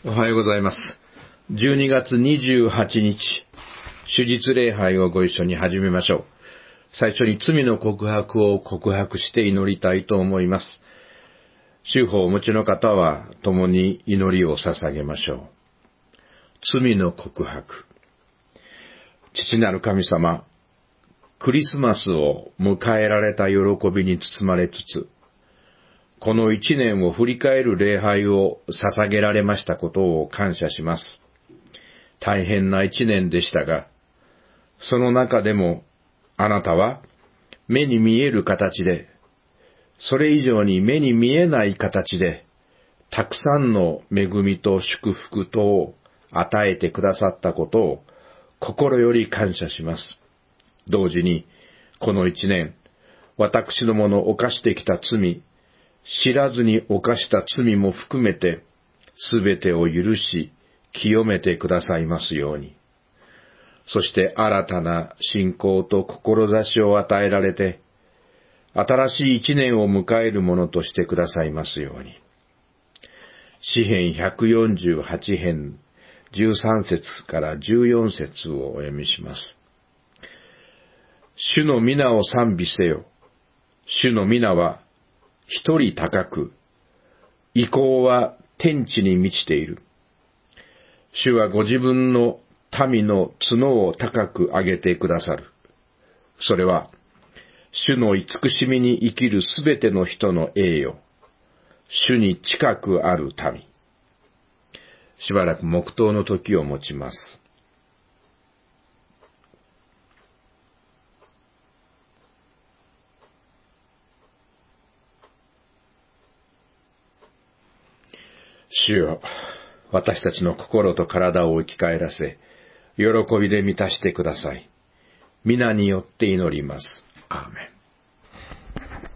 おはようございます。12月28日、主日礼拝をご一緒に始めましょう。最初に罪の告白を告白して祈りたいと思います。宗法をお持ちの方は共に祈りを捧げましょう。罪の告白。父なる神様、クリスマスを迎えられた喜びに包まれつつ、この一年を振り返る礼拝を捧げられましたことを感謝します。大変な一年でしたが、その中でもあなたは目に見える形で、それ以上に目に見えない形で、たくさんの恵みと祝福とを与えてくださったことを心より感謝します。同時に、この一年、私どもの犯してきた罪、知らずに犯した罪も含めて、すべてを許し、清めてくださいますように。そして新たな信仰と志を与えられて、新しい一年を迎えるものとしてくださいますように。詩編148編13節から14節をお読みします。主の皆を賛美せよ。主の皆は一人高く、威光は天地に満ちている。主はご自分の民の角を高く上げてくださる。それは、主の慈しみに生きるすべての人の栄誉。主に近くある民。しばらく黙祷の時を持ちます。主よ、私たちの心と体を生き返らせ、喜びで満たしてください。皆によって祈ります。アーメン。